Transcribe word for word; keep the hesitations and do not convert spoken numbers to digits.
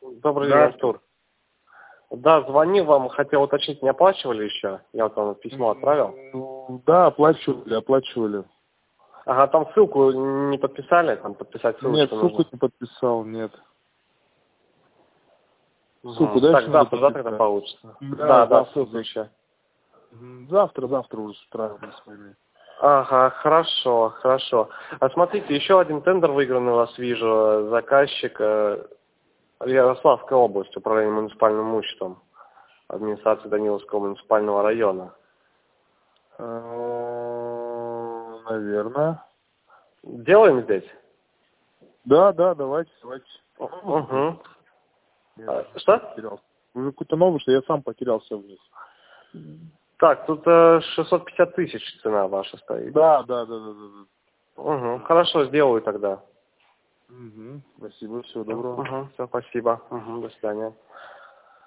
Добрый день, Да, Артур. Да, звонил вам, хотел уточнить, не оплачивали еще? Я вот вам письмо отправил. м, да, оплачивали, оплачивали. Ага, там ссылку не подписали, там подписать Нет, ссылочку ссылку нужно. не подписал, нет. Ссылку Угу. дальше Так, надо завтра, завтра это подписать. получится. Да, Да, да, завтра. ссылку еще. Мгм. Завтра, завтра уже с утра мы с вами. Ага, хорошо, хорошо. А смотрите, еще один тендер выигранный у вас вижу. Заказчик э, Ярославская область, управление муниципальным имуществом, администрации Даниловского муниципального района. Э, Наверное. Делаем здесь? Да, да, давайте, давайте. Угу. Я А, уже что? потерялся. Уже какой-то новый, что я сам потерялся вниз. Так, тут э, шестьсот пятьдесят тысяч цена ваша стоит. Да, да, да, да, да. да. Угу. Хорошо, сделаю тогда. Мгм. Спасибо, всего доброго. Угу. Все, спасибо. Угу. До свидания.